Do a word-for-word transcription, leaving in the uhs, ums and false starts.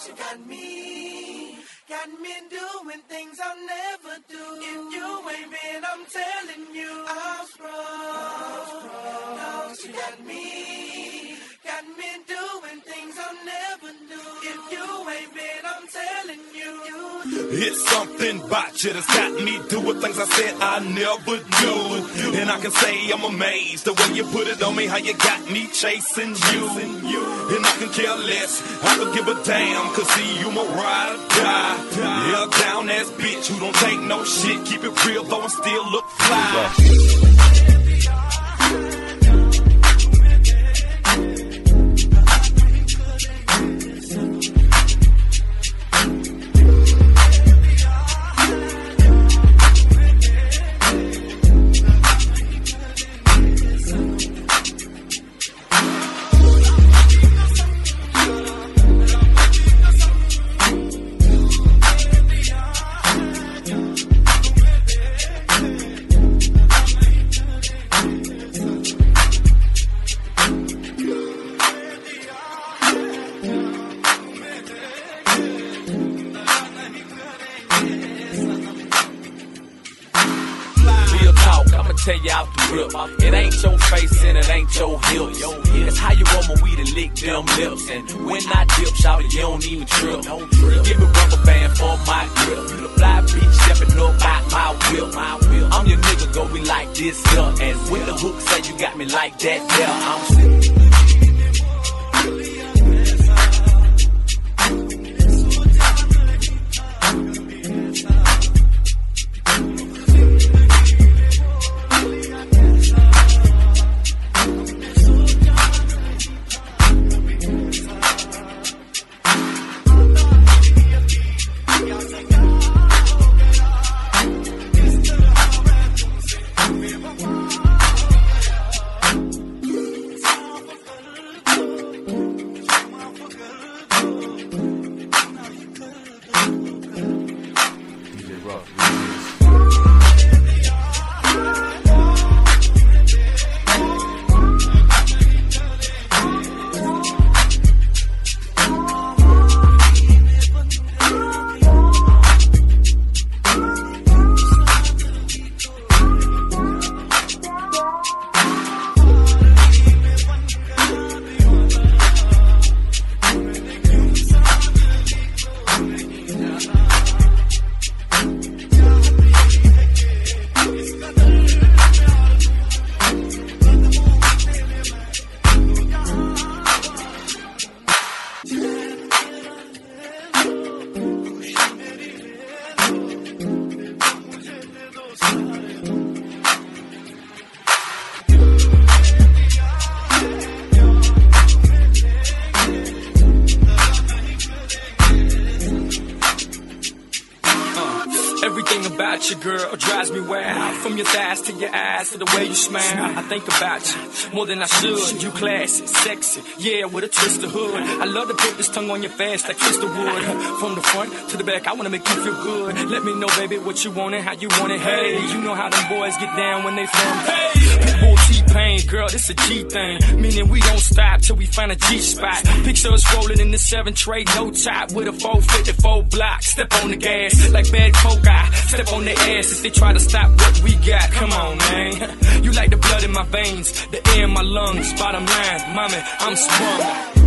she got me, got me doing things I'll never do. If you ain't been, I'm telling you, I'm sprung. No, she got me, got me doing things I'll never do. If you ain't been, I'm telling you, you it's something about you that's got me doing things I said I never do. And I can say I'm amazed the way you put it on me, how you got me chasing you. And I can care less, I don't give a damn, cause see you my ride or die. Yeah, down ass bitch who don't take no shit, keep it real though and still look fly. Tell you out the rip, it ain't your face and it ain't your hips. It's how you roll my weed and lick them lips. And when I dip, shout it, you don't even trip. You give me rubber band for my grip. You the fly bitch stepping up out my whip. I'm your nigga, go we like this here. And with the hook say you got me like that there. I'm sick. Everything about you, girl, drives me wild. From your thighs to your eyes to the way you smile. I think about you more than I should. You classy, sexy, yeah, with a twist of hood. I love to put this tongue on your face like Twister wood. From the front to the back, I wanna make you feel good. Let me know, baby, what you want and how you want it. Hey, you know how them boys get down when they from. Hey, Pitbull T-Pain, girl, this a G thing. Meaning we don't stop till we find a G spot. Picture us rolling in the seven tray, no top with a four fifty-four block. Step on the gas like bad coke. I step on their ass if they try to stop what we got. Come on, man. You like the blood in my veins, the air in my lungs. Bottom line, mommy, I'm sprung.